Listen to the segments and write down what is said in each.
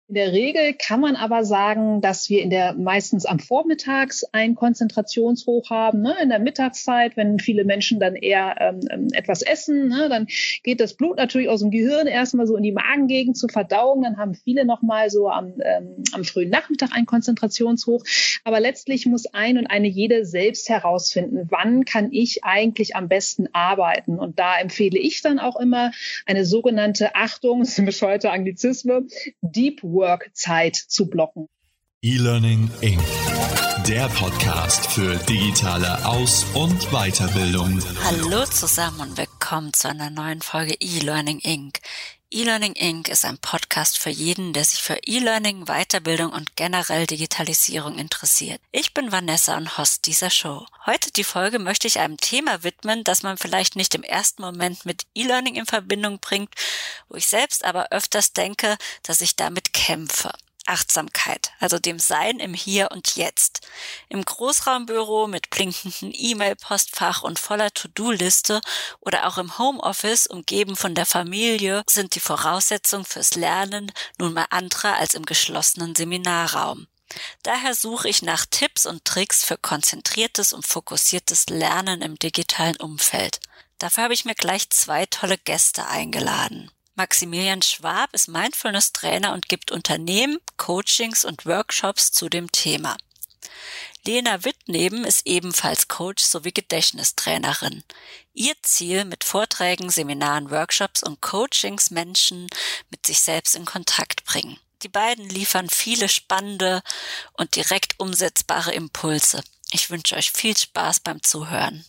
In der Regel kann man aber sagen, dass wir meistens am Vormittags ein Konzentrationshoch haben, ne? In der Mittagszeit, wenn viele Menschen dann eher etwas essen, ne? Dann geht das Blut natürlich aus dem Gehirn erstmal so in die Magengegend zur Verdauung. Dann haben viele nochmal so am frühen Nachmittag ein Konzentrationshoch. Aber letztlich muss ein und jede selbst herausfinden, wann kann ich eigentlich am besten arbeiten. Und da empfehle ich dann auch immer eine sogenannte, Achtung, das ist ein bescheuerter Anglizismus, Deep Work-Zeit zu blocken. E-Learning Inc., der Podcast für digitale Aus- und Weiterbildung. Hallo zusammen und willkommen zu einer neuen Folge E-Learning Inc. E-Learning Inc. ist ein Podcast für jeden, der sich für E-Learning, Weiterbildung und generell Digitalisierung interessiert. Ich bin Vanessa und Host dieser Show. Heute die Folge möchte ich einem Thema widmen, das man vielleicht nicht im ersten Moment mit E-Learning in Verbindung bringt, wo ich selbst aber öfters denke, dass ich damit kämpfe. Achtsamkeit, also dem Sein im Hier und Jetzt. Im Großraumbüro mit blinkenden E-Mail-Postfach und voller To-Do-Liste oder auch im Homeoffice, umgeben von der Familie, sind die Voraussetzungen fürs Lernen nun mal andere als im geschlossenen Seminarraum. Daher suche ich nach Tipps und Tricks für konzentriertes und fokussiertes Lernen im digitalen Umfeld. Dafür habe ich mir gleich 2 tolle Gäste eingeladen. Maximilian Schwab ist Mindfulness-Trainer und gibt Unternehmen, Coachings und Workshops zu dem Thema. Lena Wittneben ist ebenfalls Coach sowie Gedächtnistrainerin. Ihr Ziel mit Vorträgen, Seminaren, Workshops und Coachings Menschen mit sich selbst in Kontakt bringen. Die beiden liefern viele spannende und direkt umsetzbare Impulse. Ich wünsche euch viel Spaß beim Zuhören.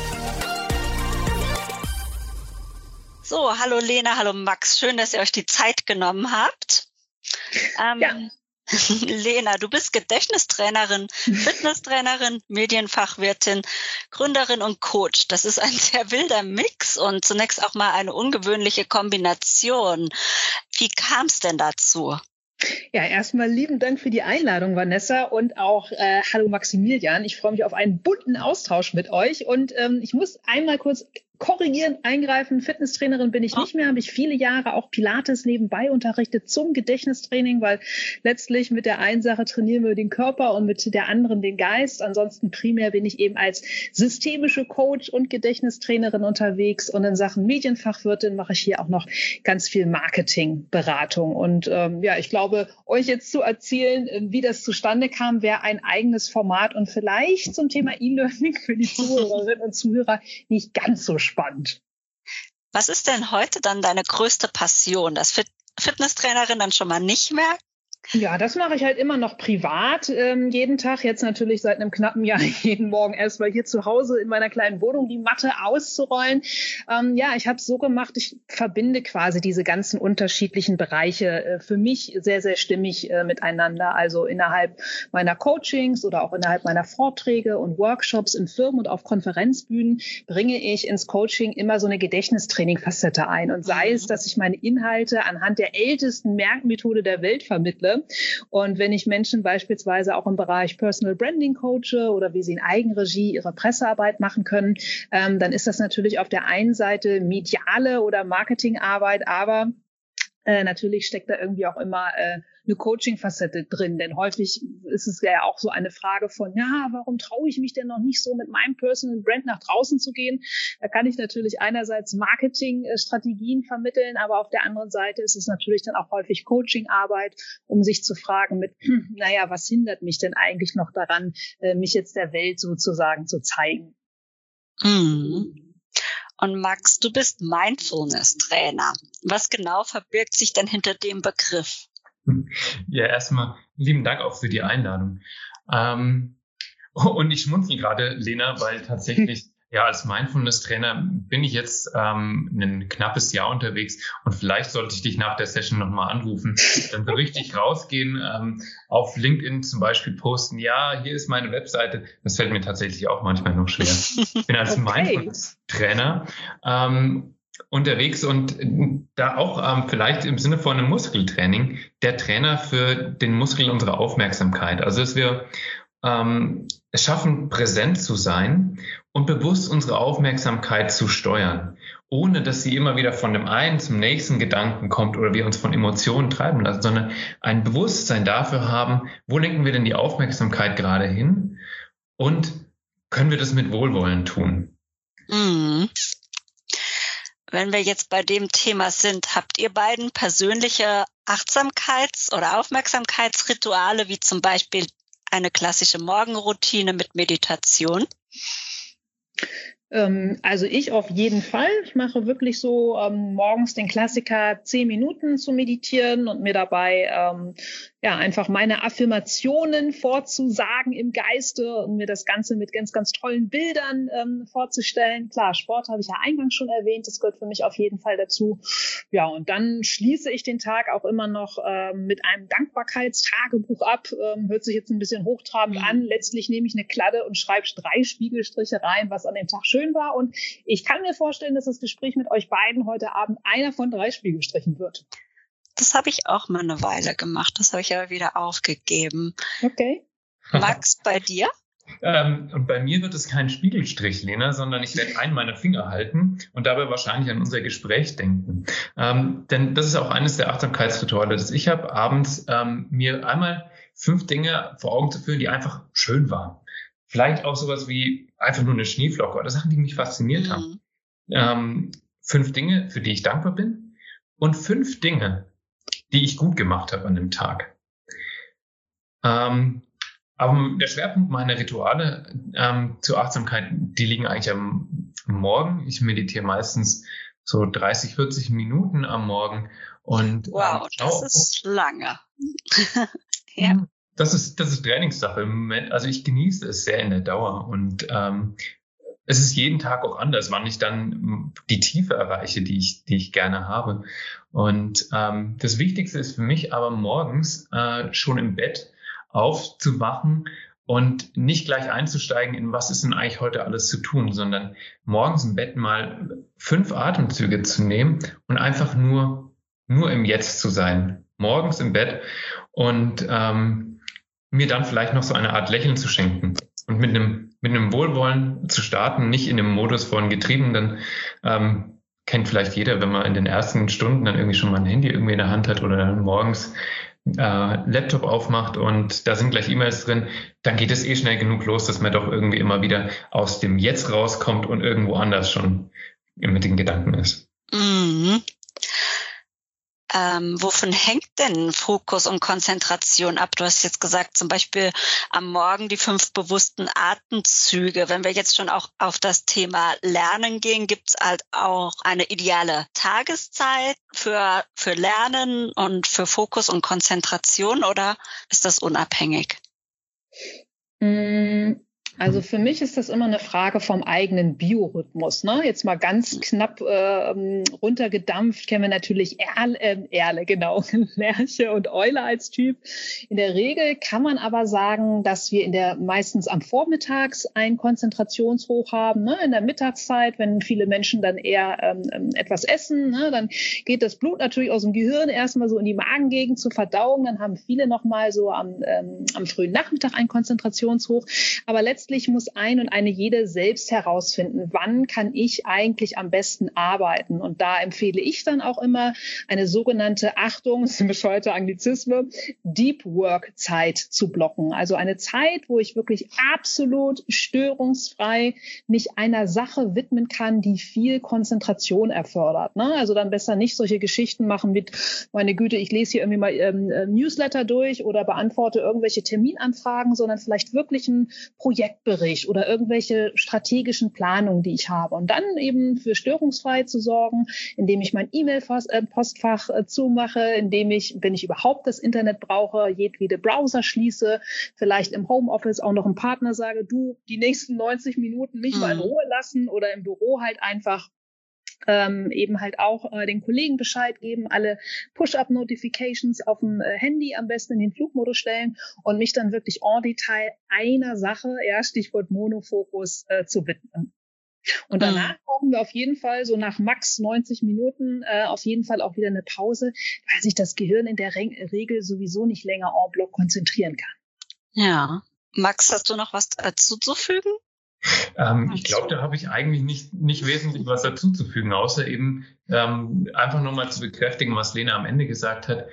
So, hallo Lena, hallo Max. Schön, dass ihr euch die Zeit genommen habt. Lena, du bist Gedächtnistrainerin, Fitnesstrainerin, Medienfachwirtin, Gründerin und Coach. Das ist ein sehr wilder Mix und zunächst auch mal eine ungewöhnliche Kombination. Wie kam es denn dazu? Ja, erstmal lieben Dank für die Einladung, Vanessa, und auch hallo Maximilian. Ich freue mich auf einen bunten Austausch mit euch und ich muss einmal kurz korrigieren, eingreifen. Fitnesstrainerin bin ich nicht mehr, habe ich viele Jahre auch Pilates nebenbei unterrichtet zum Gedächtnistraining, weil letztlich mit der einen Sache trainieren wir den Körper und mit der anderen den Geist. Ansonsten primär bin ich eben als systemische Coach und Gedächtnistrainerin unterwegs und in Sachen Medienfachwirtin mache ich hier auch noch ganz viel Marketingberatung. Und ich glaube, euch jetzt zu erzählen, wie das zustande kam, wäre ein eigenes Format und vielleicht zum Thema E-Learning für die Zuhörerinnen und Zuhörer nicht ganz so spannend. Was ist denn heute dann deine größte Passion? Das Fitnesstrainerin dann schon mal nicht mehr? Ja, das mache ich halt immer noch privat, jeden Tag. Jetzt natürlich seit einem knappen Jahr jeden Morgen erstmal hier zu Hause in meiner kleinen Wohnung die Matte auszurollen. Ich habe es so gemacht, ich verbinde quasi diese ganzen unterschiedlichen Bereiche für mich sehr, sehr stimmig miteinander. Also innerhalb meiner Coachings oder auch innerhalb meiner Vorträge und Workshops in Firmen und auf Konferenzbühnen bringe ich ins Coaching immer so eine Gedächtnistraining-Facette ein. Und sei es, dass ich meine Inhalte anhand der ältesten Merkmethode der Welt vermittle. Und wenn ich Menschen beispielsweise auch im Bereich Personal Branding coache oder wie sie in Eigenregie ihre Pressearbeit machen können, dann ist das natürlich auf der einen Seite mediale oder Marketingarbeit, aber natürlich steckt da irgendwie auch immer eine Coaching-Facette drin, denn häufig ist es ja auch so eine Frage von, ja, warum traue ich mich denn noch nicht so mit meinem Personal Brand nach draußen zu gehen? Da kann ich natürlich einerseits Marketing-Strategien vermitteln, aber auf der anderen Seite ist es natürlich dann auch häufig Coaching-Arbeit, um sich zu fragen mit, was hindert mich denn eigentlich noch daran, mich jetzt der Welt sozusagen zu zeigen? Mhm. Und Max, du bist Mindfulness-Trainer. Was genau verbirgt sich denn hinter dem Begriff? Ja, erstmal lieben Dank auch für die Einladung. Und ich schmunzel gerade, Lena, weil tatsächlich als Mindfulness-Trainer bin ich jetzt ein knappes Jahr unterwegs und vielleicht sollte ich dich nach der Session nochmal anrufen, dann so richtig rausgehen, auf LinkedIn zum Beispiel posten, ja, hier ist meine Webseite. Das fällt mir tatsächlich auch manchmal noch schwer. Ich bin als Mindfulness-Trainer unterwegs und da auch vielleicht im Sinne von einem Muskeltraining der Trainer für den Muskel unserer Aufmerksamkeit. Also dass wir es schaffen, präsent zu sein und bewusst unsere Aufmerksamkeit zu steuern. ohne dass sie immer wieder von dem einen zum nächsten Gedanken kommt oder wir uns von Emotionen treiben lassen, sondern ein Bewusstsein dafür haben, wo lenken wir denn die Aufmerksamkeit gerade hin und können wir das mit Wohlwollen tun. Mhm. Wenn wir jetzt bei dem Thema sind, habt ihr beiden persönliche Achtsamkeits- oder Aufmerksamkeitsrituale, wie zum Beispiel eine klassische Morgenroutine mit Meditation? Also ich auf jeden Fall. Ich mache wirklich so morgens den Klassiker 10 Minuten zu meditieren und mir dabei einfach meine Affirmationen vorzusagen im Geiste und mir das Ganze mit ganz, ganz tollen Bildern vorzustellen. Klar, Sport habe ich ja eingangs schon erwähnt, das gehört für mich auf jeden Fall dazu. Ja, und dann schließe ich den Tag auch immer noch mit einem Dankbarkeitstagebuch ab. Hört sich jetzt ein bisschen hochtrabend an. Letztlich nehme ich eine Kladde und schreibe 3 Spiegelstriche rein, was an dem Tag schön war. Und ich kann mir vorstellen, dass das Gespräch mit euch beiden heute Abend einer von 3 Spiegelstrichen wird. Das habe ich auch mal eine Weile gemacht. Das habe ich aber wieder aufgegeben. Okay. Max, bei dir? Und bei mir wird es kein Spiegelstrich, Lena, sondern ich werde einen meiner Finger halten und dabei wahrscheinlich an unser Gespräch denken. Denn das ist auch eines der Achtsamkeitsrituale, das ich habe, abends mir einmal 5 Dinge vor Augen zu führen, die einfach schön waren. Vielleicht auch sowas wie einfach nur eine Schneeflocke oder Sachen, die mich fasziniert haben. 5 Dinge, für die ich dankbar bin und 5 Dinge, die ich gut gemacht habe an dem Tag. Aber der Schwerpunkt meiner Rituale zur Achtsamkeit, die liegen eigentlich am Morgen. Ich meditiere meistens so 30, 40 Minuten am Morgen. Und, wow, das ist lange. Ja. Das ist Trainingssache im Moment. Also ich genieße es sehr in der Dauer und es ist jeden Tag auch anders, wann ich dann die Tiefe erreiche, die ich gerne habe. Und das Wichtigste ist für mich aber morgens schon im Bett aufzuwachen und nicht gleich einzusteigen in was ist denn eigentlich heute alles zu tun, sondern morgens im Bett mal 5 Atemzüge zu nehmen und einfach nur im Jetzt zu sein. Morgens im Bett und mir dann vielleicht noch so eine Art Lächeln zu schenken und mit einem Wohlwollen zu starten, nicht in dem Modus von getrieben, dann kennt vielleicht jeder, wenn man in den ersten Stunden dann irgendwie schon mal ein Handy irgendwie in der Hand hat oder dann morgens Laptop aufmacht und da sind gleich E-Mails drin, dann geht es schnell genug los, dass man doch irgendwie immer wieder aus dem Jetzt rauskommt und irgendwo anders schon mit den Gedanken ist. Mhm. Wovon hängt denn Fokus und Konzentration ab? Du hast jetzt gesagt, zum Beispiel am Morgen die 5 bewussten Atemzüge. Wenn wir jetzt schon auch auf das Thema Lernen gehen, gibt es halt auch eine ideale Tageszeit für Lernen und für Fokus und Konzentration oder ist das unabhängig? Also für mich ist das immer eine Frage vom eigenen Biorhythmus. Ne? Jetzt mal ganz knapp runtergedampft, kennen wir natürlich Erle, genau, Lerche und Eule als Typ. In der Regel kann man aber sagen, dass wir meistens am Vormittags einen Konzentrationshoch haben. Ne? In der Mittagszeit, wenn viele Menschen dann eher etwas essen, ne? Dann geht das Blut natürlich aus dem Gehirn erstmal so in die Magengegend zur Verdauung. Dann haben viele nochmal so am frühen Nachmittag einen Konzentrationshoch. Aber letztlich muss ein und eine jede selbst herausfinden, wann kann ich eigentlich am besten arbeiten. Und da empfehle ich dann auch immer eine sogenannte, Achtung, das ist ein bescheuerter Anglizismus, Deep Work Zeit zu blocken. Also eine Zeit, wo ich wirklich absolut störungsfrei mich einer Sache widmen kann, die viel Konzentration erfordert. Ne? Also dann besser nicht solche Geschichten machen mit, meine Güte, ich lese hier irgendwie mal Newsletter durch oder beantworte irgendwelche Terminanfragen, sondern vielleicht wirklich ein Projektbericht oder irgendwelche strategischen Planungen, die ich habe. Und dann eben für störungsfrei zu sorgen, indem ich mein E-Mail-Postfach zumache, indem ich, wenn ich überhaupt das Internet brauche, jedwede Browser schließe, vielleicht im Homeoffice auch noch einem Partner sage, du, die nächsten 90 Minuten mich mal in Ruhe lassen oder im Büro halt einfach eben halt auch den Kollegen Bescheid geben, alle Push-Up-Notifications auf dem Handy am besten in den Flugmodus stellen und mich dann wirklich en Detail einer Sache, ja, Stichwort Monofokus, zu widmen. Und danach brauchen wir auf jeden Fall so nach max 90 Minuten auf jeden Fall auch wieder eine Pause, weil sich das Gehirn in der Regel sowieso nicht länger en bloc konzentrieren kann. Ja. Max, hast du noch was zuzufügen? Ich glaube, da habe ich eigentlich nicht wesentlich was dazuzufügen, außer eben einfach nur mal zu bekräftigen, was Lena am Ende gesagt hat.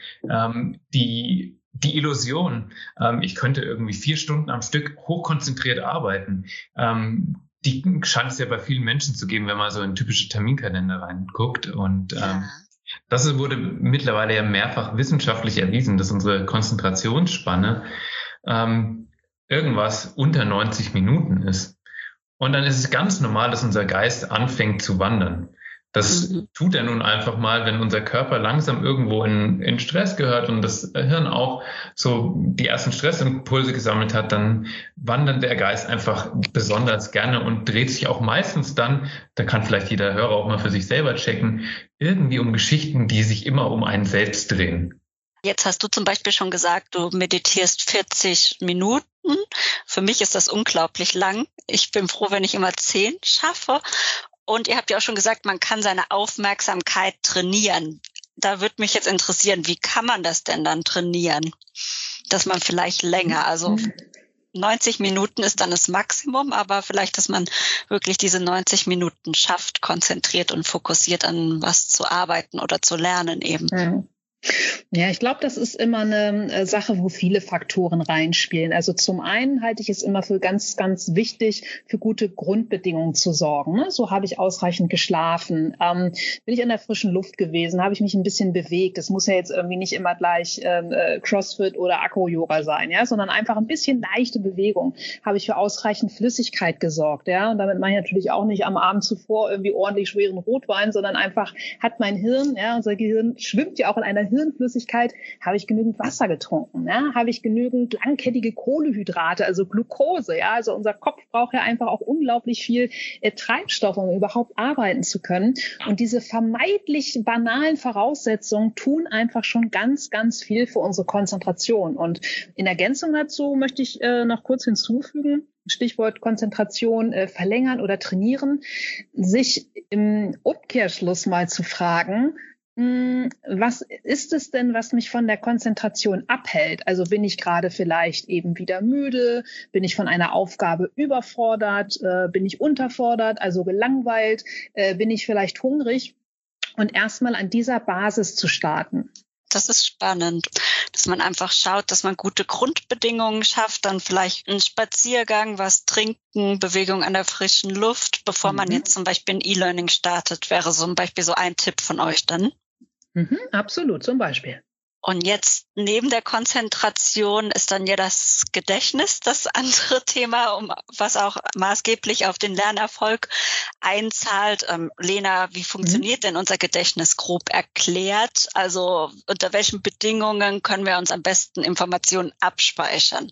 Die Illusion, ich könnte irgendwie 4 Stunden am Stück hochkonzentriert arbeiten, die scheint es ja bei vielen Menschen zu geben, wenn man so in typische Terminkalender reinguckt. Und das wurde mittlerweile ja mehrfach wissenschaftlich erwiesen, dass unsere Konzentrationsspanne irgendwas unter 90 Minuten ist. Und dann ist es ganz normal, dass unser Geist anfängt zu wandern. Das tut er nun einfach mal, wenn unser Körper langsam irgendwo in Stress gehört und das Hirn auch so die ersten Stressimpulse gesammelt hat, dann wandert der Geist einfach besonders gerne und dreht sich auch meistens dann, da kann vielleicht jeder Hörer auch mal für sich selber checken, irgendwie um Geschichten, die sich immer um einen selbst drehen. Jetzt hast du zum Beispiel schon gesagt, du meditierst 40 Minuten. Für mich ist das unglaublich lang. Ich bin froh, wenn ich immer 10 schaffe. Und ihr habt ja auch schon gesagt, man kann seine Aufmerksamkeit trainieren. Da würde mich jetzt interessieren, wie kann man das denn dann trainieren? Dass man vielleicht länger, also 90 Minuten ist dann das Maximum, aber vielleicht, dass man wirklich diese 90 Minuten schafft, konzentriert und fokussiert an was zu arbeiten oder zu lernen eben. Ja, ich glaube, das ist immer eine Sache, wo viele Faktoren reinspielen. Also zum einen halte ich es immer für ganz, ganz wichtig, für gute Grundbedingungen zu sorgen. Ne? So habe ich ausreichend geschlafen, bin ich in der frischen Luft gewesen, habe ich mich ein bisschen bewegt. Es muss ja jetzt irgendwie nicht immer gleich Crossfit oder Acro-Yoga sein, ja, sondern einfach ein bisschen leichte Bewegung. Habe ich für ausreichend Flüssigkeit gesorgt, ja, und damit meine ich natürlich auch nicht am Abend zuvor irgendwie ordentlich schweren Rotwein, sondern einfach hat mein Hirn, ja, unser Gehirn schwimmt ja auch in einer Hirnflüssigkeit, habe ich genügend Wasser getrunken, ja? Habe ich genügend langkettige Kohlenhydrate, also Glucose, ja, also unser Kopf braucht ja einfach auch unglaublich viel Treibstoff, um überhaupt arbeiten zu können. Und diese vermeintlich banalen Voraussetzungen tun einfach schon ganz, ganz viel für unsere Konzentration. Und in Ergänzung dazu möchte ich noch kurz hinzufügen, Stichwort Konzentration verlängern oder trainieren, sich im Umkehrschluss mal zu fragen, was ist es denn, was mich von der Konzentration abhält? Also bin ich gerade vielleicht eben wieder müde? Bin ich von einer Aufgabe überfordert? Bin ich unterfordert, also gelangweilt? Bin ich vielleicht hungrig? Und erstmal an dieser Basis zu starten. Das ist spannend, dass man einfach schaut, dass man gute Grundbedingungen schafft, dann vielleicht einen Spaziergang, was trinken, Bewegung an der frischen Luft, bevor man jetzt zum Beispiel ein E-Learning startet, wäre zum Beispiel so ein Tipp von euch dann. Absolut, zum Beispiel. Und jetzt neben der Konzentration ist dann ja das Gedächtnis das andere Thema, was auch maßgeblich auf den Lernerfolg einzahlt. Lena, wie funktioniert denn unser Gedächtnis grob erklärt? Also unter welchen Bedingungen können wir uns am besten Informationen abspeichern?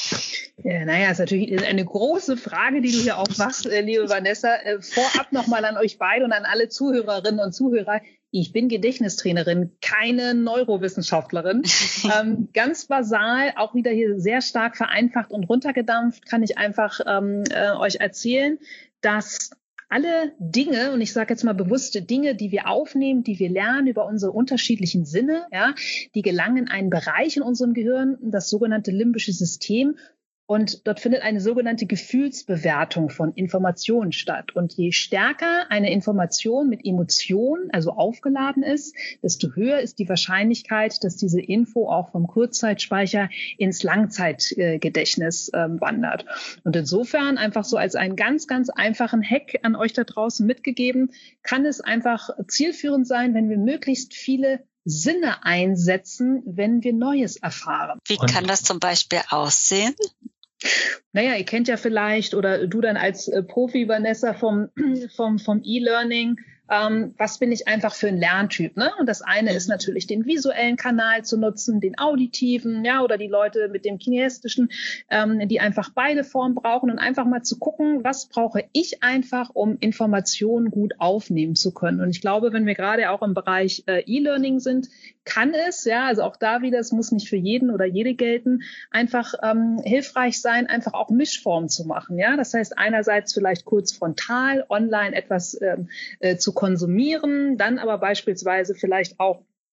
Ja, naja, ist natürlich eine große Frage, die du hier aufmachst, liebe Vanessa. Vorab nochmal an euch beide und an alle Zuhörerinnen und Zuhörer. Ich bin Gedächtnistrainerin, keine Neurowissenschaftlerin. Ganz basal, auch wieder hier sehr stark vereinfacht und runtergedampft, kann ich einfach euch erzählen, dass alle Dinge, und ich sage jetzt mal bewusste Dinge, die wir aufnehmen, die wir lernen über unsere unterschiedlichen Sinne, ja, die gelangen in einen Bereich in unserem Gehirn, das sogenannte limbische System. Und dort findet eine sogenannte Gefühlsbewertung von Informationen statt. Und je stärker eine Information mit Emotionen, also aufgeladen ist, desto höher ist die Wahrscheinlichkeit, dass diese Info auch vom Kurzzeitspeicher ins Langzeitgedächtnis wandert. Und insofern einfach so als einen ganz, ganz einfachen Hack an euch da draußen mitgegeben, kann es einfach zielführend sein, wenn wir möglichst viele Sinne einsetzen, wenn wir Neues erfahren. Wie kann das zum Beispiel aussehen? Naja, ihr kennt ja vielleicht, oder du dann als Profi, Vanessa, vom E-Learning, was bin ich einfach für ein Lerntyp, ne? Und das eine ist natürlich den visuellen Kanal zu nutzen, den auditiven, ja, oder die Leute mit dem kinestischen, die einfach beide Formen brauchen und einfach mal zu gucken, was brauche ich einfach, um Informationen gut aufnehmen zu können. Und ich glaube, wenn wir gerade auch im Bereich E-Learning sind, kann es, ja, also auch da wieder, es muss nicht für jeden oder jede gelten, einfach hilfreich sein, einfach auch Mischformen zu machen, ja. Das heißt, einerseits vielleicht kurz frontal, online etwas zu konsumieren, dann aber beispielsweise vielleicht auch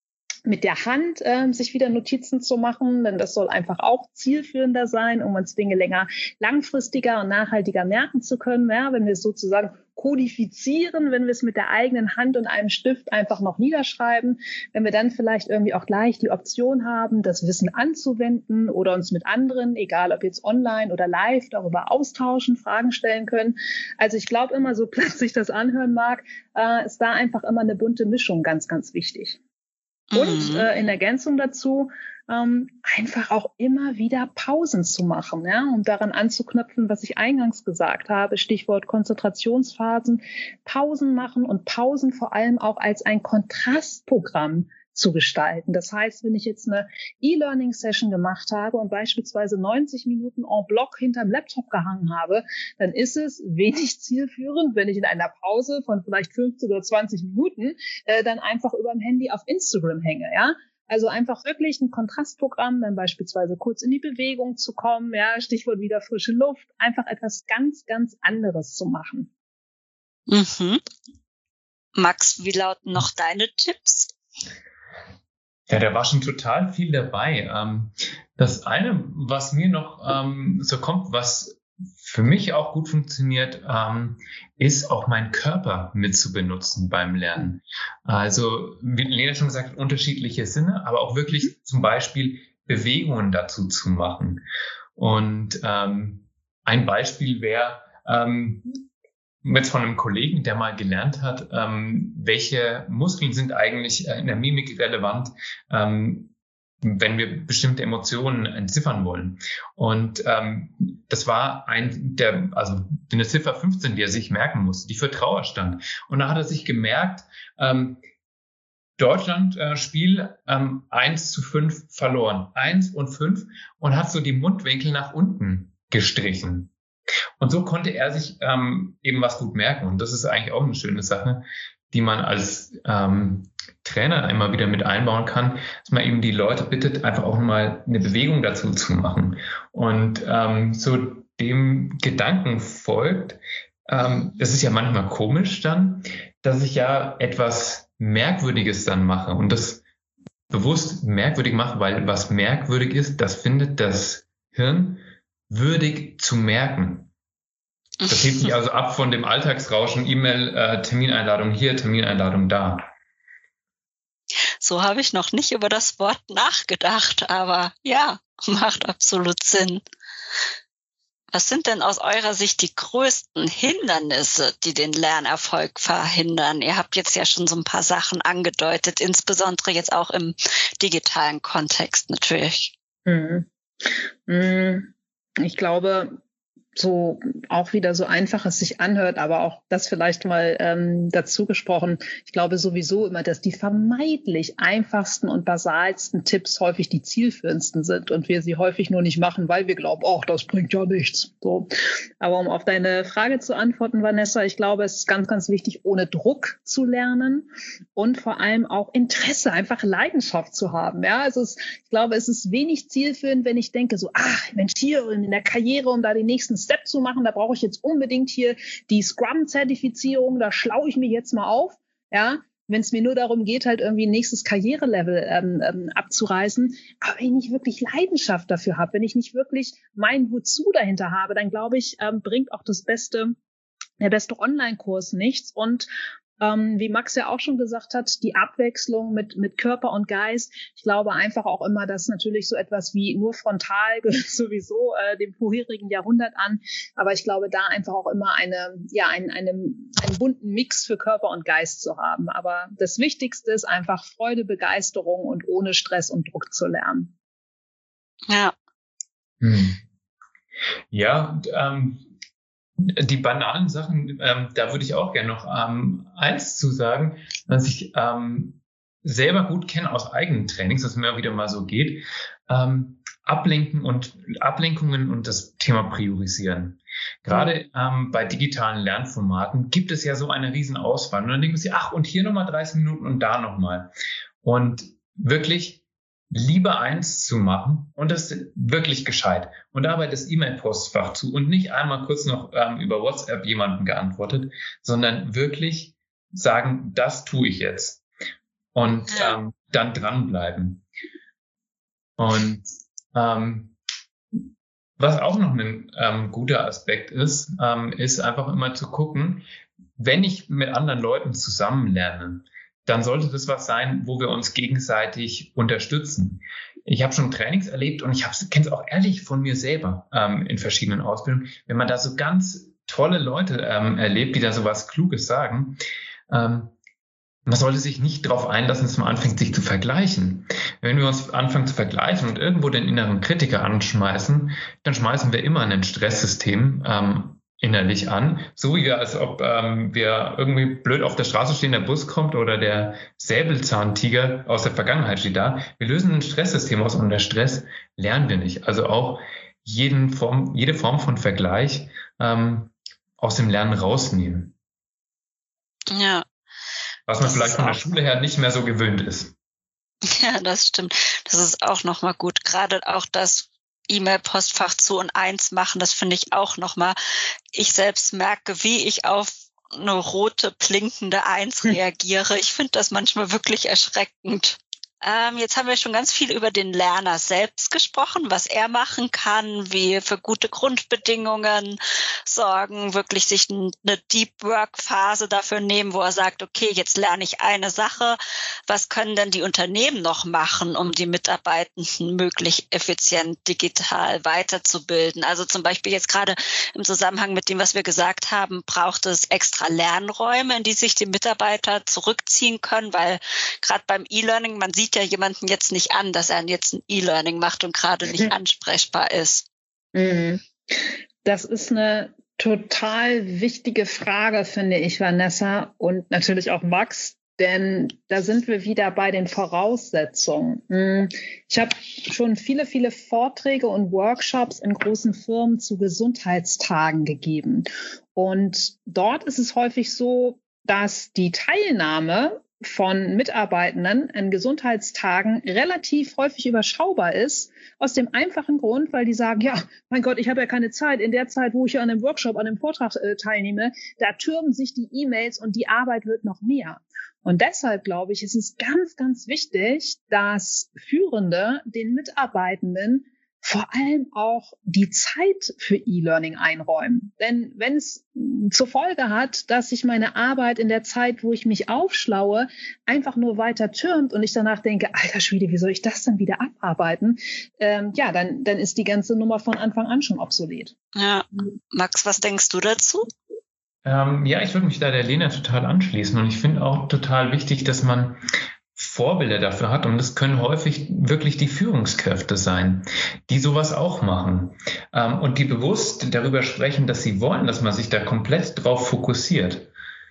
mit der Hand sich wieder Notizen zu machen, denn das soll einfach auch zielführender sein, um uns Dinge langfristiger und nachhaltiger merken zu können. Ja, wenn wir es sozusagen kodifizieren, wenn wir es mit der eigenen Hand und einem Stift einfach noch niederschreiben, wenn wir dann vielleicht irgendwie auch gleich die Option haben, das Wissen anzuwenden oder uns mit anderen, egal ob jetzt online oder live, darüber austauschen, Fragen stellen können. Also ich glaube immer, so platt sich das anhören mag, ist da einfach immer eine bunte Mischung ganz, ganz wichtig. Und in Ergänzung dazu einfach auch immer wieder Pausen zu machen, ja, um daran anzuknüpfen, was ich eingangs gesagt habe, Stichwort Konzentrationsphasen, Pausen machen und Pausen vor allem auch als ein Kontrastprogramm zu gestalten. Das heißt, wenn ich jetzt eine E-Learning-Session gemacht habe und beispielsweise 90 Minuten en bloc hinterm Laptop gehangen habe, dann ist es wenig zielführend, wenn ich in einer Pause von vielleicht 15 oder 20 Minuten dann einfach über dem Handy auf Instagram hänge, ja. Also einfach wirklich ein Kontrastprogramm, dann beispielsweise kurz in die Bewegung zu kommen, ja, Stichwort wieder frische Luft, einfach etwas ganz, ganz anderes zu machen. Max, wie lauten noch deine Tipps? Ja, da war schon total viel dabei. Das eine, was mir noch so kommt, was für mich auch gut funktioniert, ist auch meinen Körper mit zu benutzen beim Lernen. Also, wie Lena schon gesagt hat, unterschiedliche Sinne, aber auch wirklich zum Beispiel Bewegungen dazu zu machen. Und ein Beispiel wäre jetzt von einem Kollegen, der mal gelernt hat, welche Muskeln sind eigentlich in der Mimik relevant, wenn wir bestimmte Emotionen entziffern wollen. Und das war eine Ziffer 15, die er sich merken musste, die für Trauer stand. Und da hat er sich gemerkt, Deutschland Spiel 1:5 verloren, 1 und 5, und hat so die Mundwinkel nach unten gestrichen. Und so konnte er sich eben was gut merken. Und das ist eigentlich auch eine schöne Sache, die man als Trainer immer wieder mit einbauen kann, dass man eben die Leute bittet, einfach auch mal eine Bewegung dazu zu machen. Und so dem Gedanken folgt, das ist ja manchmal komisch dann, dass ich ja etwas Merkwürdiges dann mache und das bewusst merkwürdig mache, weil was merkwürdig ist, das findet das Hirn würdig zu merken. Das hebt sich also ab von dem Alltagsrauschen, E-Mail, Termineinladung hier, Termineinladung da. So habe ich noch nicht über das Wort nachgedacht, aber ja, macht absolut Sinn. Was sind denn aus eurer Sicht die größten Hindernisse, die den Lernerfolg verhindern? Ihr habt jetzt ja schon so ein paar Sachen angedeutet, insbesondere jetzt auch im digitalen Kontext natürlich. Ich glaube, so auch wieder so einfach es sich anhört, aber auch das vielleicht mal dazu gesprochen. Ich glaube sowieso immer, dass die vermeintlich einfachsten und basalsten Tipps häufig die zielführendsten sind und wir sie häufig nur nicht machen, weil wir glauben, ach, das bringt ja nichts. So. Aber um auf deine Frage zu antworten, Vanessa, ich glaube, es ist ganz, ganz wichtig, ohne Druck zu lernen und vor allem auch Interesse, einfach Leidenschaft zu haben. Ja, also ich glaube, es ist wenig zielführend, wenn ich denke so, ach, Mensch, hier in der Karriere, um da den nächsten Step zu machen, da brauche ich jetzt unbedingt hier die Scrum-Zertifizierung, da schlaue ich mich jetzt mal auf, ja, wenn es mir nur darum geht, halt irgendwie ein nächstes Karrierelevel abzureißen, aber wenn ich nicht wirklich Leidenschaft dafür habe, wenn ich nicht wirklich mein Wozu dahinter habe, dann glaube ich, bringt auch der beste Online-Kurs nichts. Und wie Max ja auch schon gesagt hat, die Abwechslung mit Körper und Geist. Ich glaube einfach auch immer, dass natürlich so etwas wie nur frontal gehört sowieso dem vorherigen Jahrhundert an. Aber ich glaube, da einfach auch immer einen bunten Mix für Körper und Geist zu haben. Aber das Wichtigste ist einfach Freude, Begeisterung und ohne Stress und Druck zu lernen. Ja. Ja, und, die banalen Sachen, da würde ich auch gerne noch eins zu sagen, was ich selber gut kenne aus eigenen Trainings, dass es mir wieder mal so geht, Ablenkungen und das Thema Priorisieren. Gerade bei digitalen Lernformaten gibt es ja so eine riesen Auswahl. Und dann denken sie, ach, und hier nochmal 30 Minuten und da nochmal. Und wirklich lieber eins zu machen und das wirklich gescheit und dabei das E-Mail-Postfach zu und nicht einmal kurz noch über WhatsApp jemandem geantwortet, sondern wirklich sagen, das tue ich jetzt. Und dann dranbleiben. Und was auch noch ein guter Aspekt ist einfach immer zu gucken, wenn ich mit anderen Leuten zusammen lerne, dann sollte das was sein, wo wir uns gegenseitig unterstützen. Ich habe schon Trainings erlebt und ich kenne es auch ehrlich von mir selber in verschiedenen Ausbildungen. Wenn man da so ganz tolle Leute erlebt, die da so was Kluges sagen, man sollte sich nicht darauf einlassen, dass man anfängt, sich zu vergleichen. Wenn wir uns anfangen zu vergleichen und irgendwo den inneren Kritiker anschmeißen, dann schmeißen wir immer ein Stresssystem innerlich an. So wie als ob wir irgendwie blöd auf der Straße stehen, der Bus kommt oder der Säbelzahntiger aus der Vergangenheit steht da. Wir lösen ein Stresssystem aus und unter Stress lernen wir nicht. Also auch jede Form von Vergleich aus dem Lernen rausnehmen. Ja. Was man vielleicht von der Schule her nicht mehr so gewöhnt ist. Ja, das stimmt. Das ist auch nochmal gut. Gerade auch das E-Mail-Postfach zu und 1 machen, das finde ich auch nochmal. Ich selbst merke, wie ich auf eine rote, blinkende 1 reagiere. Ich finde das manchmal wirklich erschreckend. Jetzt haben wir schon ganz viel über den Lerner selbst gesprochen, was er machen kann, wie für gute Grundbedingungen sorgen, wirklich sich eine Deep Work Phase dafür nehmen, wo er sagt, okay, jetzt lerne ich eine Sache. Was können denn die Unternehmen noch machen, um die Mitarbeitenden möglichst effizient digital weiterzubilden? Also zum Beispiel jetzt gerade im Zusammenhang mit dem, was wir gesagt haben, braucht es extra Lernräume, in die sich die Mitarbeiter zurückziehen können, weil gerade beim E-Learning, man sieht ja jemanden jetzt nicht an, dass er jetzt ein E-Learning macht und gerade nicht ansprechbar ist. Das ist eine total wichtige Frage, finde ich, Vanessa, und natürlich auch Max, denn da sind wir wieder bei den Voraussetzungen. Ich habe schon viele, viele Vorträge und Workshops in großen Firmen zu Gesundheitstagen gegeben. Und dort ist es häufig so, dass die Teilnahme von Mitarbeitenden in Gesundheitstagen relativ häufig überschaubar ist, aus dem einfachen Grund, weil die sagen, ja, mein Gott, ich habe ja keine Zeit. In der Zeit, wo ich an einem Workshop, an einem Vortrag teilnehme, da türmen sich die E-Mails und die Arbeit wird noch mehr. Und deshalb, glaube ich, ist es ganz, ganz wichtig, dass Führende den Mitarbeitenden vor allem auch die Zeit für E-Learning einräumen. Denn wenn es zur Folge hat, dass sich meine Arbeit in der Zeit, wo ich mich aufschlaue, einfach nur weiter türmt und ich danach denke, alter Schwede, wie soll ich das dann wieder abarbeiten? Dann ist die ganze Nummer von Anfang an schon obsolet. Ja, Max, was denkst du dazu? Ich würde mich da der Lena total anschließen und ich finde auch total wichtig, dass man Vorbilder dafür hat und das können häufig wirklich die Führungskräfte sein, die sowas auch machen und die bewusst darüber sprechen, dass sie wollen, dass man sich da komplett drauf fokussiert.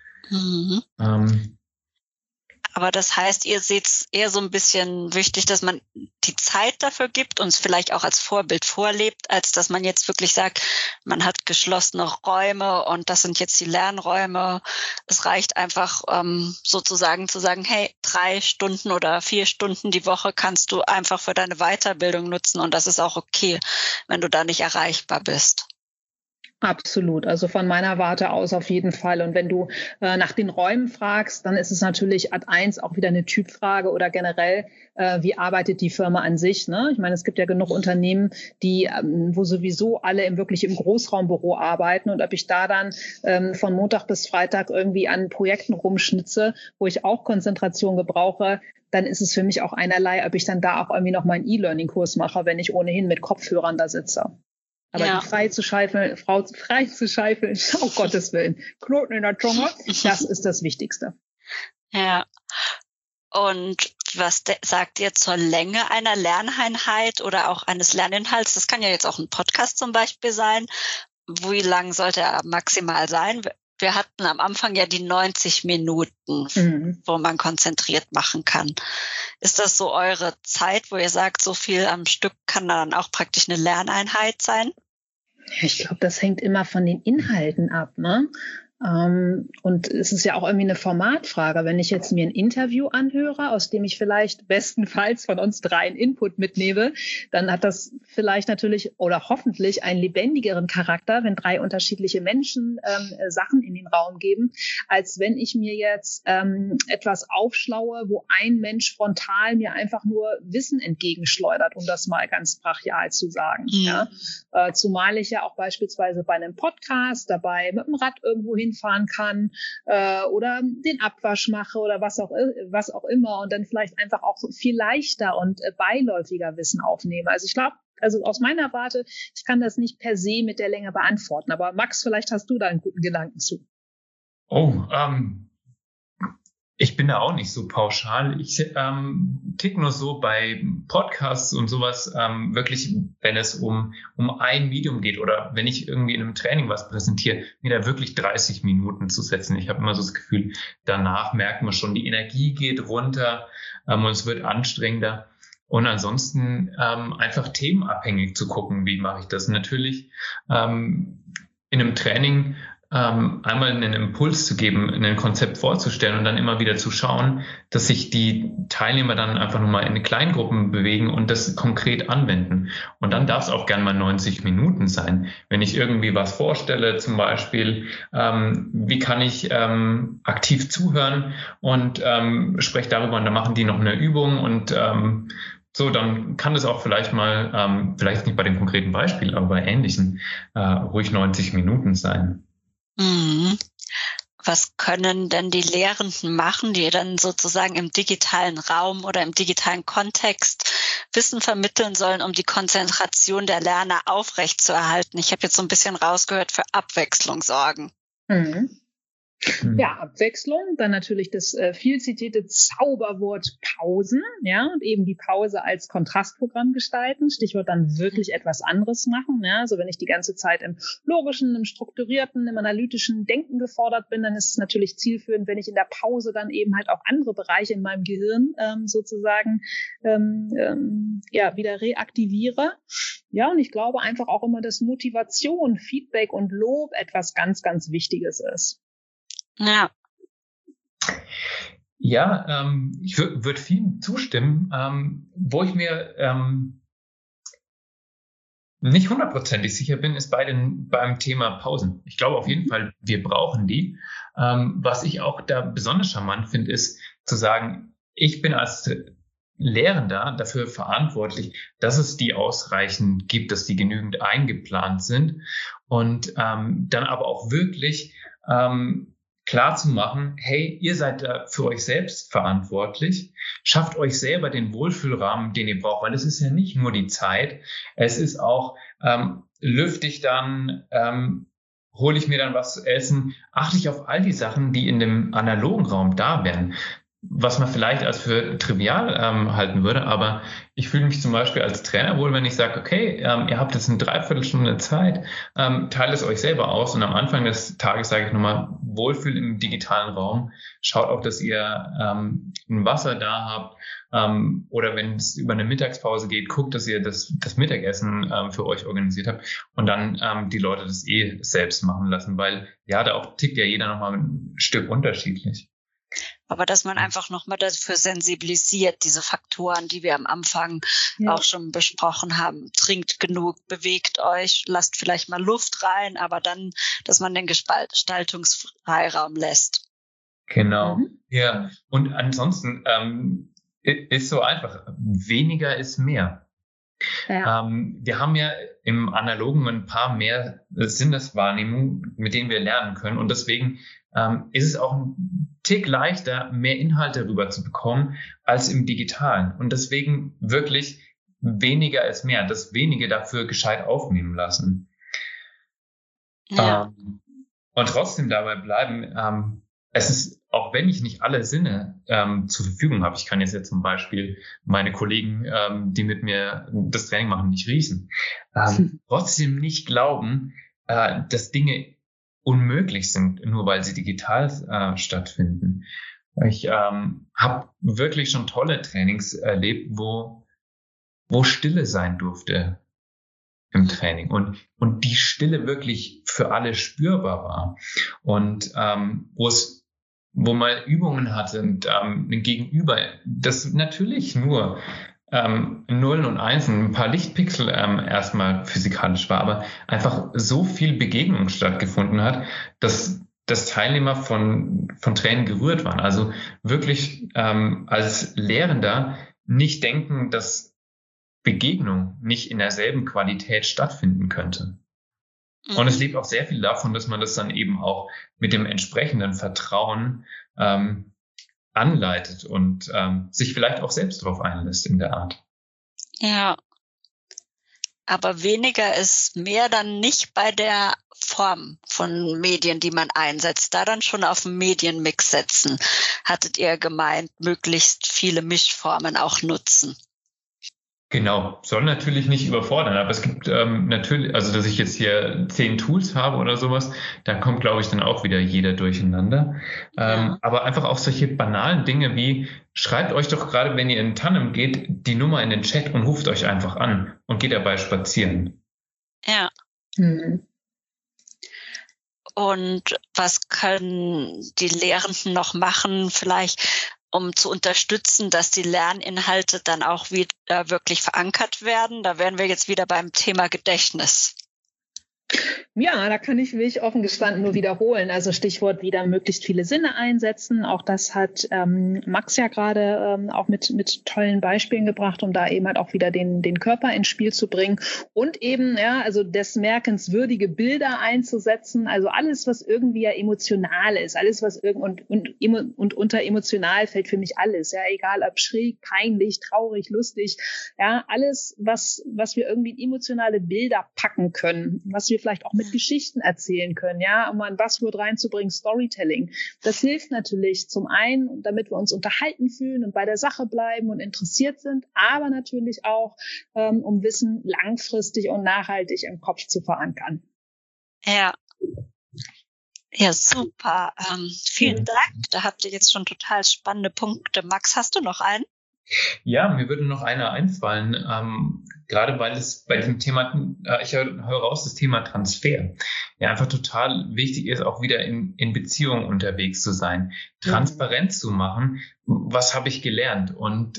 Aber das heißt, ihr seht es eher so ein bisschen wichtig, dass man die Zeit dafür gibt und es vielleicht auch als Vorbild vorlebt, als dass man jetzt wirklich sagt, man hat geschlossene Räume und das sind jetzt die Lernräume. Es reicht einfach sozusagen zu sagen, hey, 3 Stunden oder 4 Stunden die Woche kannst du einfach für deine Weiterbildung nutzen und das ist auch okay, wenn du da nicht erreichbar bist. Absolut, also von meiner Warte aus auf jeden Fall. Und wenn du nach den Räumen fragst, dann ist es natürlich Ad 1 auch wieder eine Typfrage oder generell, wie arbeitet die Firma an sich, ne? Ich meine, es gibt ja genug Unternehmen, die, wo sowieso alle wirklich im Großraumbüro arbeiten und ob ich da dann von Montag bis Freitag irgendwie an Projekten rumschnitze, wo ich auch Konzentration gebrauche, dann ist es für mich auch einerlei, ob ich dann da auch irgendwie noch meinen E-Learning-Kurs mache, wenn ich ohnehin mit Kopfhörern da sitze. Aber die frei zu scheifeln, um Gottes Willen, Knoten in der Zunge, das ist das Wichtigste. Ja. Und was sagt ihr zur Länge einer Lerneinheit oder auch eines Lerninhalts? Das kann ja jetzt auch ein Podcast zum Beispiel sein. Wie lang sollte er maximal sein? Wir hatten am Anfang ja die 90 Minuten, wo man konzentriert machen kann. Ist das so eure Zeit, wo ihr sagt, so viel am Stück kann dann auch praktisch eine Lerneinheit sein? Ich glaube, das hängt immer von den Inhalten ab, ne? Und es ist ja auch irgendwie eine Formatfrage. Wenn ich jetzt mir ein Interview anhöre, aus dem ich vielleicht bestenfalls von uns dreien Input mitnehme, dann hat das vielleicht natürlich oder hoffentlich einen lebendigeren Charakter, wenn 3 unterschiedliche Menschen Sachen in den Raum geben, als wenn ich mir jetzt etwas aufschlaue, wo ein Mensch frontal mir einfach nur Wissen entgegenschleudert, um das mal ganz brachial zu sagen. Ja? Zumal ich ja auch beispielsweise bei einem Podcast dabei mit dem Rad irgendwo hinfahren kann oder den Abwasch mache oder was auch immer und dann vielleicht einfach auch viel leichter und beiläufiger Wissen aufnehme. Also ich glaube, also aus meiner Warte, ich kann das nicht per se mit der Länge beantworten. Aber Max, vielleicht hast du da einen guten Gedanken zu. Ich bin da auch nicht so pauschal. Ich tick nur so bei Podcasts und sowas, wirklich, wenn es um ein Medium geht oder wenn ich irgendwie in einem Training was präsentiere, mir da wirklich 30 Minuten zu setzen. Ich habe immer so das Gefühl, danach merkt man schon, die Energie geht runter und es wird anstrengender. Und ansonsten einfach themenabhängig zu gucken, wie mache ich das. Natürlich in einem Training einmal einen Impuls zu geben, ein Konzept vorzustellen und dann immer wieder zu schauen, dass sich die Teilnehmer dann einfach nochmal in Kleingruppen bewegen und das konkret anwenden. Und dann darf es auch gern mal 90 Minuten sein. Wenn ich irgendwie was vorstelle, zum Beispiel, wie kann ich aktiv zuhören und spreche darüber und dann machen die noch eine Übung und so, dann kann es auch vielleicht mal, vielleicht nicht bei dem konkreten Beispiel, aber bei ähnlichen, ruhig 90 Minuten sein. Was können denn die Lehrenden machen, die dann sozusagen im digitalen Raum oder im digitalen Kontext Wissen vermitteln sollen, um die Konzentration der Lerner aufrechtzuerhalten? Ich habe jetzt so ein bisschen rausgehört, für Abwechslung sorgen. Ja, Abwechslung, dann natürlich das viel zitierte Zauberwort Pausen, ja, und eben die Pause als Kontrastprogramm gestalten, Stichwort dann wirklich etwas anderes machen, ja, also wenn ich die ganze Zeit im logischen, im strukturierten, im analytischen Denken gefordert bin, dann ist es natürlich zielführend, wenn ich in der Pause dann eben halt auch andere Bereiche in meinem Gehirn sozusagen wieder reaktiviere. Ja, und ich glaube einfach auch immer, dass Motivation, Feedback und Lob etwas ganz, ganz Wichtiges ist. Ja, ich würde viel zustimmen. Wo ich mir nicht 100% sicher bin, ist beim Thema Pausen. Ich glaube auf jeden Fall, wir brauchen die. Was ich auch da besonders charmant finde, ist zu sagen, ich bin als Lehrender dafür verantwortlich, dass es die ausreichend gibt, dass die genügend eingeplant sind und dann aber auch wirklich klar zu machen, hey, ihr seid da für euch selbst verantwortlich, schafft euch selber den Wohlfühlrahmen, den ihr braucht, weil es ist ja nicht nur die Zeit, es ist auch, lüfte ich dann, hole ich mir dann was zu essen, achte ich auf all die Sachen, die in dem analogen Raum da wären. Was man vielleicht als für trivial halten würde, aber ich fühle mich zum Beispiel als Trainer wohl, wenn ich sage, okay, ihr habt jetzt eine Dreiviertelstunde Zeit, teilt es euch selber aus und am Anfang des Tages sage ich nochmal, Wohlfühl im digitalen Raum, schaut auch, dass ihr ein Wasser da habt oder wenn es über eine Mittagspause geht, guckt, dass ihr das Mittagessen für euch organisiert habt und dann die Leute das selbst machen lassen, weil ja, da auch tickt ja jeder nochmal ein Stück unterschiedlich. Aber dass man einfach nochmal dafür sensibilisiert, diese Faktoren, die wir am Anfang auch schon besprochen haben. Trinkt genug, bewegt euch, lasst vielleicht mal Luft rein, aber dann, dass man den Gestaltungsfreiraum lässt. Genau, ja. Und ansonsten ist so einfach, weniger ist mehr. Ja. Wir haben ja im Analogen ein paar mehr Sinneswahrnehmungen, mit denen wir lernen können und deswegen ist es auch ein Tick leichter, mehr Inhalte rüber zu bekommen als im Digitalen. Und deswegen wirklich weniger ist mehr, das Wenige dafür gescheit aufnehmen lassen. Ja. Und trotzdem dabei bleiben, es ist, auch wenn ich nicht alle Sinne zur Verfügung habe, ich kann jetzt zum Beispiel meine Kollegen, die mit mir das Training machen, nicht riechen, trotzdem nicht glauben, dass Dinge unmöglich sind, nur weil sie digital stattfinden. Ich habe wirklich schon tolle Trainings erlebt, wo Stille sein durfte. im Training und die Stille wirklich für alle spürbar war und wo man Übungen hatte und ein Gegenüber, das natürlich nur 0 und 1, ein paar Lichtpixel erstmal physikalisch war, aber einfach so viel Begegnung stattgefunden hat, dass Teilnehmer von Tränen gerührt waren. Also wirklich als Lehrender nicht denken, dass Begegnung nicht in derselben Qualität stattfinden könnte. Und es lebt auch sehr viel davon, dass man das dann eben auch mit dem entsprechenden Vertrauen anleitet und sich vielleicht auch selbst darauf einlässt in der Art. Ja, aber weniger ist mehr dann nicht bei der Form von Medien, die man einsetzt. Da dann schon auf einen Medienmix setzen. Hattet ihr gemeint, möglichst viele Mischformen auch nutzen? Genau, soll natürlich nicht überfordern, aber es gibt natürlich, also dass ich jetzt hier 10 Tools habe oder sowas, da kommt, glaube ich, dann auch wieder jeder durcheinander. Aber einfach auch solche banalen Dinge wie, schreibt euch doch gerade, wenn ihr in Tandem geht, die Nummer in den Chat und ruft euch einfach an und geht dabei spazieren. Ja. Und was können die Lehrenden noch machen, vielleicht um zu unterstützen, dass die Lerninhalte dann auch wieder wirklich verankert werden? Da wären wir jetzt wieder beim Thema Gedächtnis. Ja, da kann ich mich offen gestanden nur wiederholen. Also Stichwort wieder möglichst viele Sinne einsetzen. Auch das hat Max ja gerade auch mit tollen Beispielen gebracht, um da eben halt auch wieder den Körper ins Spiel zu bringen. Und eben, ja, also des Merkens würdige Bilder einzusetzen. Also alles, was irgendwie ja emotional ist. Alles, was und unter emotional fällt für mich alles. Ja, egal ob schräg, peinlich, traurig, lustig. Ja, alles, was wir irgendwie in emotionale Bilder packen können. Was wir vielleicht auch mit Geschichten erzählen können, ja, um mal ein Buzzword reinzubringen, Storytelling. Das hilft natürlich zum einen, damit wir uns unterhalten fühlen und bei der Sache bleiben und interessiert sind, aber natürlich auch, um Wissen langfristig und nachhaltig im Kopf zu verankern. Ja. Ja, super. Vielen Dank. Da habt ihr jetzt schon total spannende Punkte. Max, hast du noch einen? Ja, mir würde noch einer einfallen, gerade weil es bei diesem Thema, ich höre raus, das Thema Transfer, ja einfach total wichtig ist, auch wieder in Beziehungen unterwegs zu sein, transparent zu machen, was habe ich gelernt und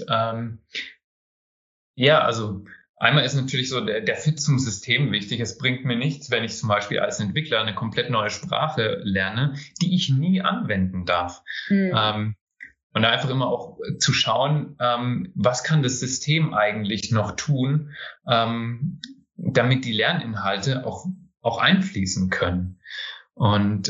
also einmal ist natürlich so der Fit zum System wichtig. Es bringt mir nichts, wenn ich zum Beispiel als Entwickler eine komplett neue Sprache lerne, die ich nie anwenden darf. Und da einfach immer auch zu schauen, was kann das System eigentlich noch tun, damit die Lerninhalte auch einfließen können. Und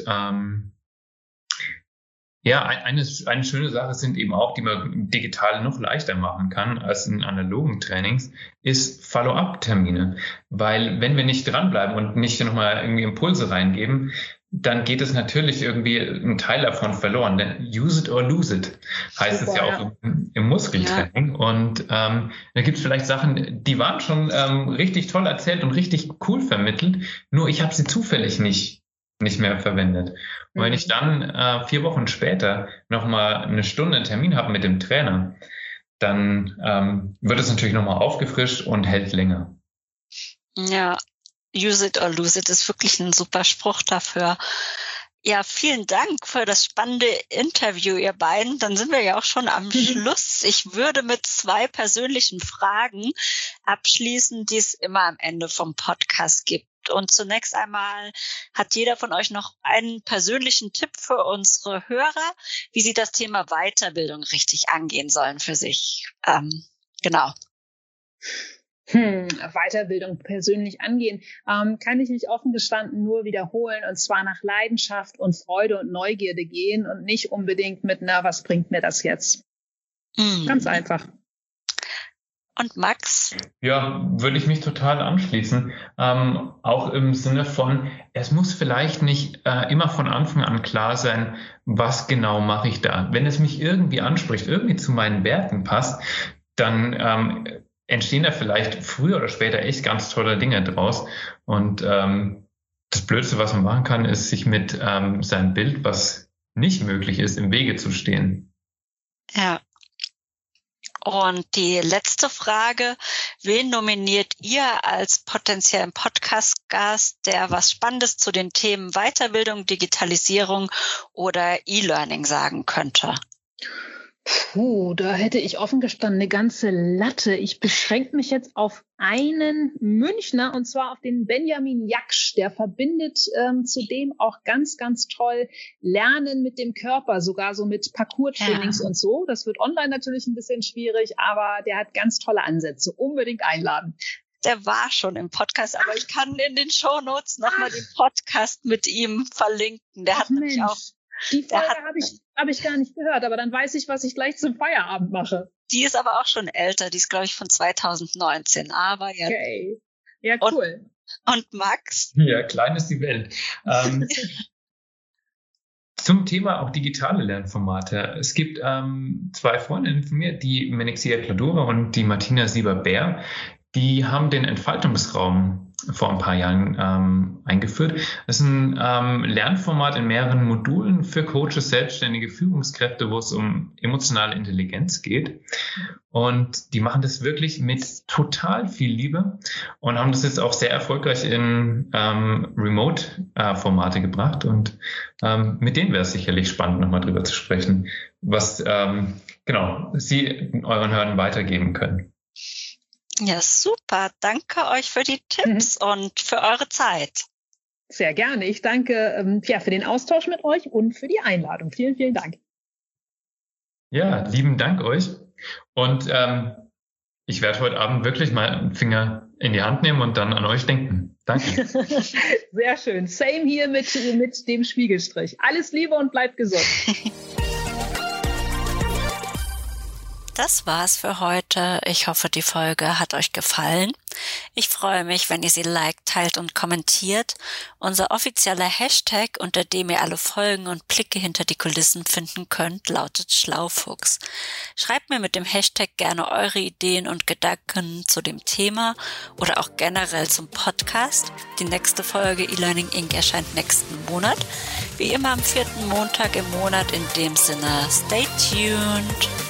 eine schöne Sache sind eben auch, die man digital noch leichter machen kann als in analogen Trainings, ist Follow-up-Termine. Weil wenn wir nicht dranbleiben und nicht nochmal irgendwie Impulse reingeben, dann geht es natürlich irgendwie ein Teil davon verloren. Denn use it or lose it heißt es ja auch im Muskeltraining. Ja. Und da gibt es vielleicht Sachen, die waren schon richtig toll erzählt und richtig cool vermittelt, nur ich habe sie zufällig nicht mehr verwendet. Und wenn ich dann 4 Wochen später nochmal eine Stunde einen Termin habe mit dem Trainer, dann wird es natürlich nochmal aufgefrischt und hält länger. Ja. Use it or lose it ist wirklich ein super Spruch dafür. Ja, vielen Dank für das spannende Interview, ihr beiden. Dann sind wir ja auch schon am Schluss. Ich würde mit 2 persönlichen Fragen abschließen, die es immer am Ende vom Podcast gibt. Und zunächst einmal hat jeder von euch noch einen persönlichen Tipp für unsere Hörer, wie sie das Thema Weiterbildung richtig angehen sollen für sich. Genau. Weiterbildung persönlich angehen, kann ich mich offen gestanden nur wiederholen, und zwar nach Leidenschaft und Freude und Neugierde gehen und nicht unbedingt mit, was bringt mir das jetzt? Ganz einfach. Und Max? Ja, würde ich mich total anschließen. Auch im Sinne von, es muss vielleicht nicht immer von Anfang an klar sein, was genau mache ich da. Wenn es mich irgendwie anspricht, irgendwie zu meinen Werten passt, dann entstehen da vielleicht früher oder später echt ganz tolle Dinge draus. Und das Blödste, was man machen kann, ist, sich mit seinem Bild, was nicht möglich ist, im Wege zu stehen. Ja. Und die letzte Frage, wen nominiert ihr als potenziellen Podcast-Gast, der was Spannendes zu den Themen Weiterbildung, Digitalisierung oder E-Learning sagen könnte? Da hätte ich offen gestanden eine ganze Latte. Ich beschränke mich jetzt auf einen Münchner, und zwar auf den Benjamin Jaksch. Der verbindet zudem auch ganz, ganz toll Lernen mit dem Körper, sogar so mit Parcours-Trainings und so. Das wird online natürlich ein bisschen schwierig, aber der hat ganz tolle Ansätze. Unbedingt einladen. Der war schon im Podcast, aber ich kann in den Shownotes nochmal den Podcast mit ihm verlinken. Der hat nämlich auch... Die Folge habe ich gar nicht gehört, aber dann weiß ich, was ich gleich zum Feierabend mache. Die ist aber auch schon älter, die ist, glaube ich, von 2019. Aber ja. Okay. Ja, cool. Und Max? Ja, klein ist die Welt. Zum Thema auch digitale Lernformate. Es gibt 2 Freundinnen von mir, die Menexia Kladora und die Martina Sieber-Bär. Die haben den Entfaltungsraum vor ein paar Jahren eingeführt. Das ist ein Lernformat in mehreren Modulen für Coaches, selbstständige Führungskräfte, wo es um emotionale Intelligenz geht. Und die machen das wirklich mit total viel Liebe und haben das jetzt auch sehr erfolgreich in Remote-Formate gebracht. Und mit denen wäre es sicherlich spannend, nochmal drüber zu sprechen, was Sie euren Hörern weitergeben können. Ja, super. Danke euch für die Tipps und für eure Zeit. Sehr gerne. Ich danke für den Austausch mit euch und für die Einladung. Vielen, vielen Dank. Ja, lieben Dank euch. Und ich werde heute Abend wirklich mal einen Finger in die Hand nehmen und dann an euch denken. Danke. Sehr schön. Same hier mit dem Spiegelstrich. Alles Liebe und bleibt gesund. Das war's für heute. Ich hoffe, die Folge hat euch gefallen. Ich freue mich, wenn ihr sie liked, teilt und kommentiert. Unser offizieller Hashtag, unter dem ihr alle Folgen und Blicke hinter die Kulissen finden könnt, lautet Schlaufuchs. Schreibt mir mit dem Hashtag gerne eure Ideen und Gedanken zu dem Thema oder auch generell zum Podcast. Die nächste Folge E-Learning Inc. erscheint nächsten Monat. Wie immer am 4. Montag im Monat. In dem Sinne, stay tuned.